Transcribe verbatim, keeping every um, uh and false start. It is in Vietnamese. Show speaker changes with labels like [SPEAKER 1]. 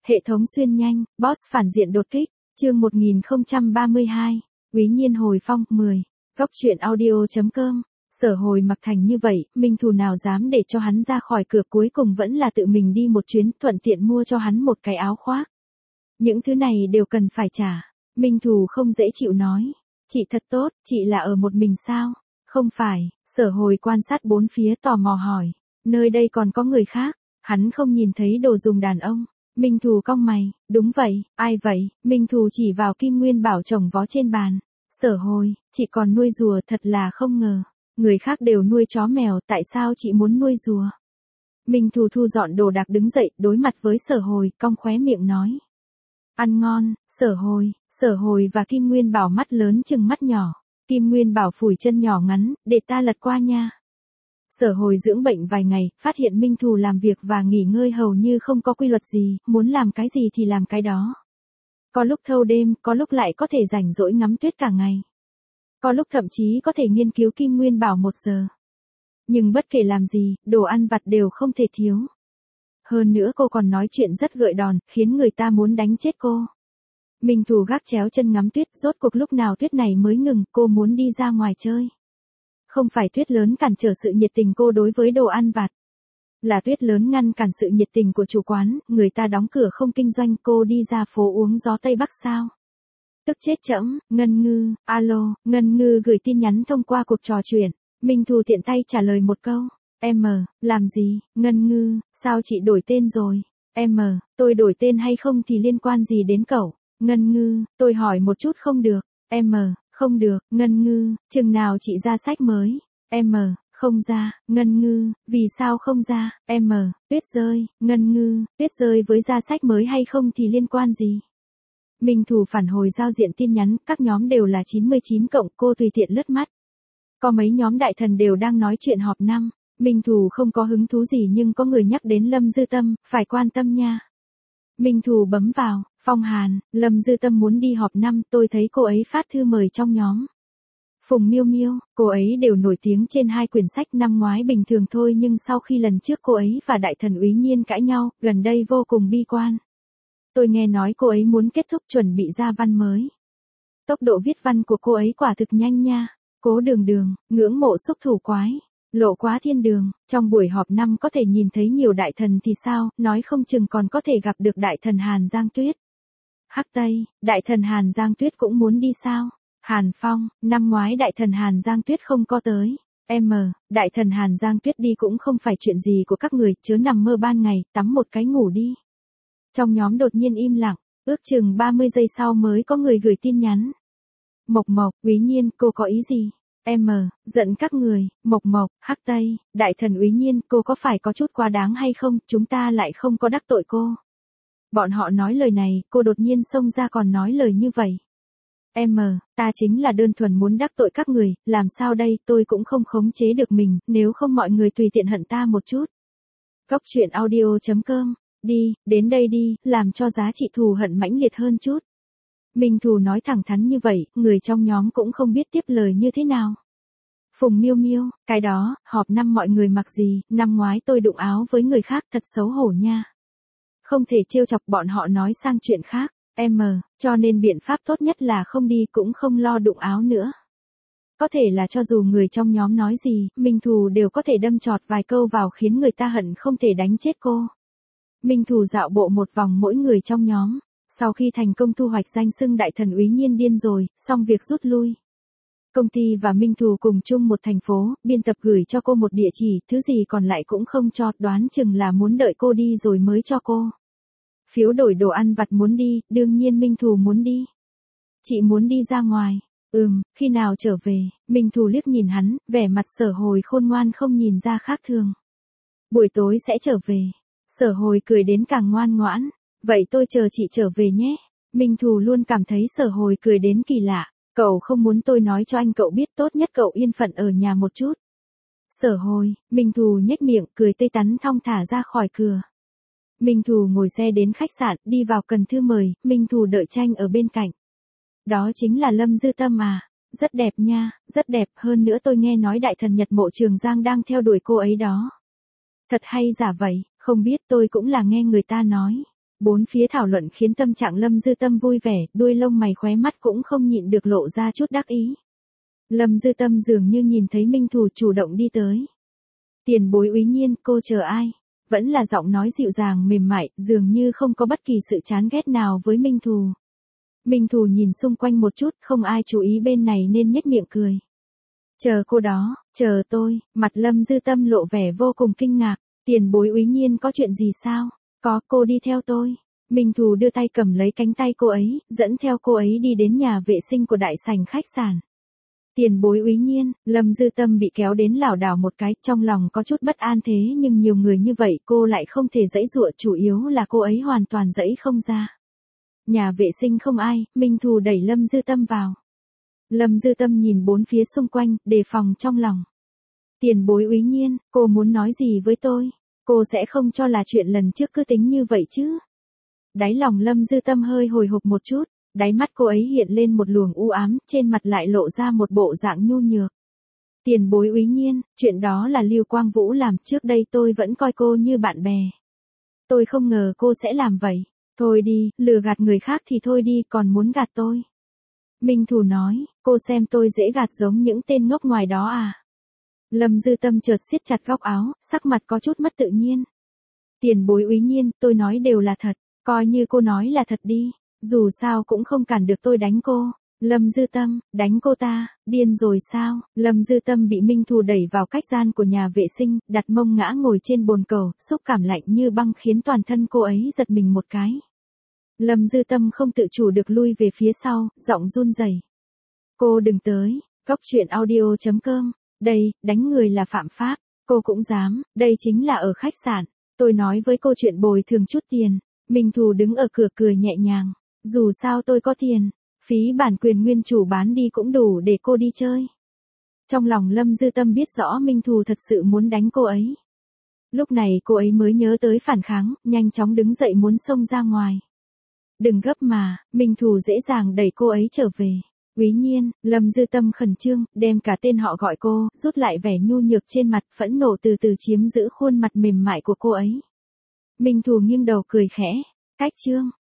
[SPEAKER 1] Hệ thống xuyên nhanh, boss phản diện đột kích, chương một nghìn không trăm ba mươi hai, Quý Nhiên hồi phong, mười. Góc truyện audio.com, Sở Hồi mặc thành như vậy, Minh Thù nào dám để cho hắn ra khỏi cửa, cuối cùng vẫn là tự mình đi một chuyến, thuận tiện mua cho hắn một cái áo khoác. Những thứ này đều cần phải trả. Minh Thù không dễ chịu nói. Chị thật tốt, chị là ở một mình sao? Không phải, Sở Hồi quan sát bốn phía tò mò hỏi. Nơi đây còn có người khác, hắn không nhìn thấy đồ dùng đàn ông. Minh Thù cong mày, đúng vậy, ai vậy? Minh Thù chỉ vào kim nguyên bảo chồng vó trên bàn. Sở Hồi, chị còn nuôi rùa, thật là không ngờ. Người khác đều nuôi chó mèo, tại sao chị muốn nuôi rùa? Minh Thù thu dọn đồ đạc đứng dậy, đối mặt với Sở Hồi, cong khóe miệng nói. Ăn ngon, Sở Hồi, Sở Hồi và Kim Nguyên Bảo mắt lớn chừng mắt nhỏ. Kim Nguyên Bảo phủi chân nhỏ ngắn, để ta lật qua nha. Sở Hồi dưỡng bệnh vài ngày, phát hiện Minh Thù làm việc và nghỉ ngơi hầu như không có quy luật gì, muốn làm cái gì thì làm cái đó. Có lúc thâu đêm, có lúc lại có thể rảnh rỗi ngắm tuyết cả ngày. Có lúc thậm chí có thể nghiên cứu Kim Nguyên Bảo một giờ. Nhưng bất kể làm gì, đồ ăn vặt đều không thể thiếu. Hơn nữa cô còn nói chuyện rất gợi đòn, khiến người ta muốn đánh chết cô. Minh Thù gác chéo chân ngắm tuyết, rốt cuộc lúc nào tuyết này mới ngừng, cô muốn đi ra ngoài chơi. Không phải tuyết lớn cản trở sự nhiệt tình cô đối với đồ ăn vặt. Là tuyết lớn ngăn cản sự nhiệt tình của chủ quán, người ta đóng cửa không kinh doanh, cô đi ra phố uống gió Tây Bắc sao? Tức chết chẫm, Ngân Ngư, alo, Ngân Ngư gửi tin nhắn thông qua cuộc trò chuyện. Minh Thù tiện tay trả lời một câu. Em, làm gì, Ngân Ngư, sao chị đổi tên rồi? Em, tôi đổi tên hay không thì liên quan gì đến cậu? Ngân Ngư, tôi hỏi một chút không được. Em, không được, Ngân Ngư, chừng nào chị ra sách mới? Em, không ra, Ngân Ngư, vì sao không ra? Em, tuyết rơi, Ngân Ngư, tuyết rơi với ra sách mới hay không thì liên quan gì? Minh Thù phản hồi giao diện tin nhắn, các nhóm đều là chín mươi chín cộng, cô tùy tiện lướt mắt. Có mấy nhóm đại thần đều đang nói chuyện họp năm, Minh Thù không có hứng thú gì nhưng có người nhắc đến Lâm Dư Tâm, phải quan tâm nha. Minh Thù bấm vào, Phong Hàn, Lâm Dư Tâm muốn đi họp năm, tôi thấy cô ấy phát thư mời trong nhóm. Phùng Miêu Miêu, cô ấy đều nổi tiếng trên hai quyển sách, năm ngoái bình thường thôi nhưng sau khi lần trước cô ấy và đại thần Úy Nhiên cãi nhau, gần đây vô cùng bi quan. Tôi nghe nói cô ấy muốn kết thúc chuẩn bị ra văn mới. Tốc độ viết văn của cô ấy quả thực nhanh nha. Cố Đường Đường, ngưỡng mộ xúc thủ quái. Lộ Quá Thiên Đường, trong buổi họp năm có thể nhìn thấy nhiều đại thần thì sao, nói không chừng còn có thể gặp được đại thần Hàn Giang Tuyết. Hắc Tây, đại thần Hàn Giang Tuyết cũng muốn đi sao? Hàn Phong, năm ngoái đại thần Hàn Giang Tuyết không có tới. Em, đại thần Hàn Giang Tuyết đi cũng không phải chuyện gì của các người, chớ nằm mơ ban ngày, tắm một cái ngủ đi. Trong nhóm đột nhiên im lặng, ước chừng ba mươi giây sau mới có người gửi tin nhắn. Mộc Mộc, Úy Nhiên, cô có ý gì? Em, giận các người, Mộc Mộc, Hắc Tây, đại thần Úy Nhiên, cô có phải có chút quá đáng hay không, chúng ta lại không có đắc tội cô. Bọn họ nói lời này, cô đột nhiên xông ra còn nói lời như vậy. Em, ta chính là đơn thuần muốn đắc tội các người, làm sao đây, tôi cũng không khống chế được mình, nếu không mọi người tùy tiện hận ta một chút. Góc truyện audio.com, đi, đến đây đi, làm cho giá trị thù hận mãnh liệt hơn chút. Minh Thù nói thẳng thắn như vậy, người trong nhóm cũng không biết tiếp lời như thế nào. Phùng Miêu Miêu, cái đó, họp năm mọi người mặc gì, năm ngoái tôi đụng áo với người khác thật xấu hổ nha. Không thể trêu chọc, bọn họ nói sang chuyện khác, em, cho nên biện pháp tốt nhất là không đi cũng không lo đụng áo nữa. Có thể là cho dù người trong nhóm nói gì, Minh Thù đều có thể đâm chọt vài câu vào khiến người ta hận không thể đánh chết cô. Minh Thù dạo bộ một vòng mỗi người trong nhóm. Sau khi thành công thu hoạch danh xưng đại thần Úy Nhiên điên rồi, xong việc rút lui. Công ty và Minh Thù cùng chung một thành phố, biên tập gửi cho cô một địa chỉ, thứ gì còn lại cũng không cho, đoán chừng là muốn đợi cô đi rồi mới cho cô. Phiếu đổi đồ ăn vặt muốn đi, đương nhiên Minh Thù muốn đi. Chị muốn đi ra ngoài. Ừm, khi nào trở về? Minh Thù liếc nhìn hắn, vẻ mặt Sở Hồi khôn ngoan không nhìn ra khác thường. Buổi tối sẽ trở về. Sở Hồi cười đến càng ngoan ngoãn. Vậy tôi chờ chị trở về nhé. Minh Thù luôn cảm thấy Sở Hồi cười đến kỳ lạ. Cậu không muốn tôi nói cho anh cậu biết, tốt nhất cậu yên phận ở nhà một chút. Sở Hồi, Minh Thù nhếch miệng, cười tươi tắn thong thả ra khỏi cửa. Minh Thù ngồi xe đến khách sạn, đi vào cần thư mời, Minh Thù đợi tranh ở bên cạnh. Đó chính là Lâm Dư Tâm à, rất đẹp nha, rất đẹp, hơn nữa tôi nghe nói đại thần Nhật Mộ Trường Giang đang theo đuổi cô ấy đó. Thật hay giả vậy, không biết, tôi cũng là nghe người ta nói. Bốn phía thảo luận khiến tâm trạng Lâm Dư Tâm vui vẻ, đuôi lông mày khóe mắt cũng không nhịn được lộ ra chút đắc ý. Lâm Dư Tâm dường như nhìn thấy Minh Thù chủ động đi tới. Tiền bối Úy Nhiên, cô chờ ai? Vẫn là giọng nói dịu dàng mềm mại, dường như không có bất kỳ sự chán ghét nào với Minh Thù. Minh Thù nhìn xung quanh một chút, không ai chú ý bên này nên nhếch miệng cười. Chờ cô đó, chờ tôi, mặt Lâm Dư Tâm lộ vẻ vô cùng kinh ngạc. Tiền bối Úy Nhiên có chuyện gì sao? Có, cô đi theo tôi. Minh Thù đưa tay cầm lấy cánh tay cô ấy, dẫn theo cô ấy đi đến nhà vệ sinh của đại sảnh khách sạn. Tiền bối Úy Nhiên, Lâm Dư Tâm bị kéo đến lảo đảo một cái, trong lòng có chút bất an thế nhưng nhiều người như vậy cô lại không thể giãy giụa, chủ yếu là cô ấy hoàn toàn giãy không ra. Nhà vệ sinh không ai, Minh Thù đẩy Lâm Dư Tâm vào. Lâm Dư Tâm nhìn bốn phía xung quanh, đề phòng trong lòng. Tiền bối Úy Nhiên, cô muốn nói gì với tôi? Cô sẽ không cho là chuyện lần trước cứ tính như vậy chứ? Đáy lòng Lâm Dư Tâm hơi hồi hộp một chút, đáy mắt cô ấy hiện lên một luồng u ám, trên mặt lại lộ ra một bộ dạng nhu nhược. Tiền bối Úy Nhiên, chuyện đó là Lưu Quang Vũ làm, trước đây tôi vẫn coi cô như bạn bè. Tôi không ngờ cô sẽ làm vậy. Thôi đi, lừa gạt người khác thì thôi đi, còn muốn gạt tôi. Minh Thù nói, cô xem tôi dễ gạt giống những tên ngốc ngoài đó à? Lâm Dư Tâm chợt siết chặt góc áo, sắc mặt có chút mất tự nhiên. Tiền bối Úy Nhiên, tôi nói đều là thật, coi như cô nói là thật đi, dù sao cũng không cản được tôi đánh cô. Lâm Dư Tâm, đánh cô ta, điên rồi sao? Lâm Dư Tâm bị Minh Thù đẩy vào cách gian của nhà vệ sinh, đặt mông ngã ngồi trên bồn cầu, xúc cảm lạnh như băng khiến toàn thân cô ấy giật mình một cái. Lâm Dư Tâm không tự chủ được lui về phía sau, giọng run rẩy. Cô đừng tới, Cốc truyện audio chấm com. Đây, đánh người là phạm pháp, cô cũng dám, đây chính là ở khách sạn. Tôi nói với cô chuyện bồi thường chút tiền. Minh Thù đứng ở cửa cười nhẹ nhàng. Dù sao tôi có tiền, phí bản quyền nguyên chủ bán đi cũng đủ để cô đi chơi. Trong lòng Lâm Dư Tâm biết rõ Minh Thù thật sự muốn đánh cô ấy. Lúc này cô ấy mới nhớ tới phản kháng, nhanh chóng đứng dậy muốn xông ra ngoài. Đừng gấp mà, Minh Thù dễ dàng đẩy cô ấy trở về. Úy Nhiên, Lâm Dư Tâm khẩn trương, đem cả tên họ gọi cô, rút lại vẻ nhu nhược trên mặt, phẫn nộ từ từ chiếm giữ khuôn mặt mềm mại của cô ấy. Minh Thù nghiêng đầu cười khẽ. Cách chương.